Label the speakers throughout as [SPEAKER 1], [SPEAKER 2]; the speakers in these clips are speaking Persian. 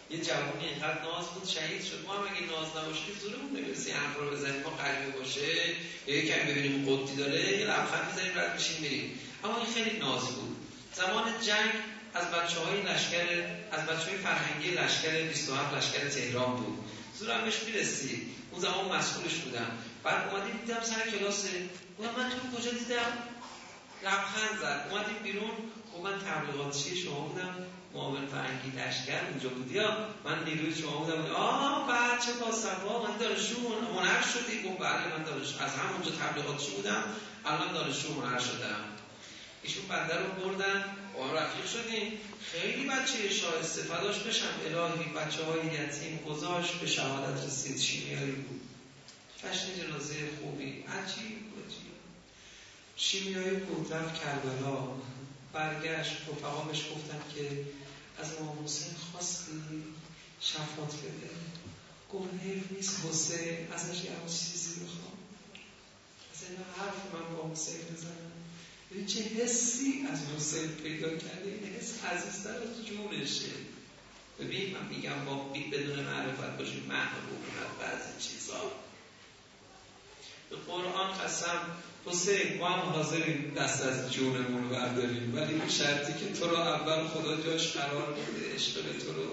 [SPEAKER 1] یه جوانی اینقدر ناز بود شهید شد. ما هم اگه ناز نباشه زورمون نمیرسه این حرفا رو بزنیم. ما قلبی باشه یه کمی ببینیم قدی داره یه لبخند می‌زنیم رد میشیم میریم. اما این خیلی ناز بود. زمان جنگ از بچه‌های فرهنگی لشکر 27 لشکر تهران بود. زورم بهش میرسید. اون زمان مسئولش بودم. بعد اومدیم دیدم سر کلاس، گفتم من تو رو کجا دیدم؟ لبخند زد. اومدیم بیرون، خب من تبلیغاتچی شما بودم، معاون فرهنگی لشکر اونجا بودی یا من نیروی شما بودم. بچه باصفا من دانشجو هنر شدی؟ گفت بله من دانشجو از همونجا تبلیغاتچی بودم الان دانشجو هنر شدم. ایشون بنده رو بردن با رفیق شدیم. خیلی بچه شایسته فداش بشم الهی، بچه‌های یتیم گذاشت به شهادت رسید. شیمیایی بود، جشن جنازه خوبی عجیب. شیمیایی بود، رفت کربلا، برگشت رفقا بهش گفتن که از امام حسین خواستی شفاعت بده. گفت حیف نیست حسین ازش یه چیزی بخوام، از این حرف من با حسین بزنم. ببین چه حسی از حسین پیدا کرده، این حس عزیزتر از جونشه. ببین من میگم با بدون معرفت باشیم معنی بکنند بعضی چیزا. به قرآن قسم حسین ما هم حاضریم دست از جونمون رو برداریم، ولی به شرطی که تو رو اول خدا جاش قرار بده، عشق تو رو.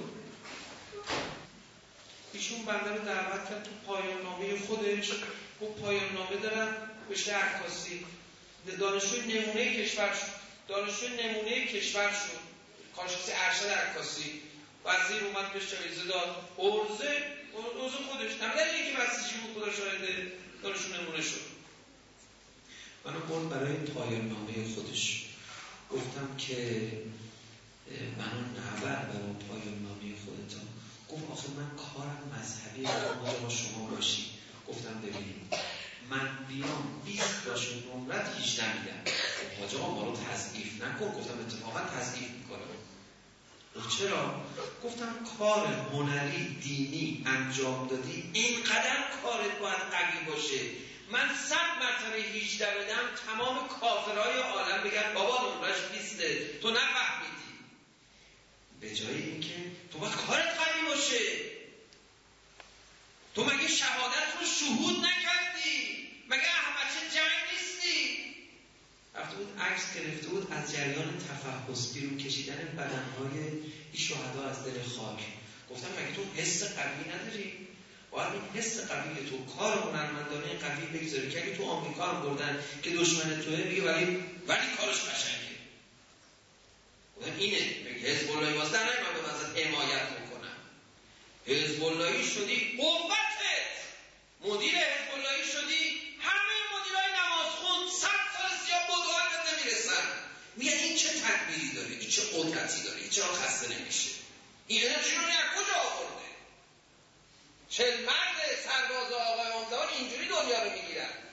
[SPEAKER 1] ایشون بنده رو دعوت کرد تو پایان نامه خودش. و پایان نامه دارن رشته عکاسی، دانشجوی نمونه کشور شد، کارشناسی ارشد عکاسی. وزیر اومد بهش جایزه داد، عرضه خودش نمیدن یکی وزیرشی بود خدا شاهده، دانشجو نمونه شد. منو برد برای پایان نامه خودش. گفتم که منو نبر برای پایان نامه خودتا. گفت آخه من کارم مذهبی با شما باشی. گفتم ببین من بیام 20 باشه نمرت 18 میدم. حاج آقا ما رو تضعیف نکن. گفتم اتفاقا تضعیف میکنم. چرا؟ گفتم کار هنری دینی انجام دادی اینقدر کارت باید قوی باشه. من 100 مرتبه 18 بدم تمام کافرهای عالم بگن بابا نمرش 20 تو نفهمیدی. به جای اینکه تو باید کارت قوی باشه. تو مگه شهادت رو شهود نکردی؟ مگه احمد جنگ نیستی؟ رفته بود عکس گرفته بود از جریان تفحص بیرون کشیدن بدنهای این شهدا از دل خاک. گفتم مگه تو حس قوی نداری؟ باید این حس قوی تو کار هنرمندانه قوی بگذاری که اگه تو آمریکا هم بردن که دشمن توه بگه ولی کارش قشنگه. گفتم اینه میگه حزب اللهی واسه نه من به ازت حمایت میکنم. حزب اللهی شدی قوتت، مدیر حزب اللهی شدی، همه مدیرای نمازخون 100 سال سیاه بدوات نمیرسن. میگن این چه تدبیری داره، این چه قدرتی داره، این چرا خسته نمیشه، این انرژی رو از کجا آورده؟ 40 مرد سرباز آقای امزان اینجوری دنیا رو میگیرن.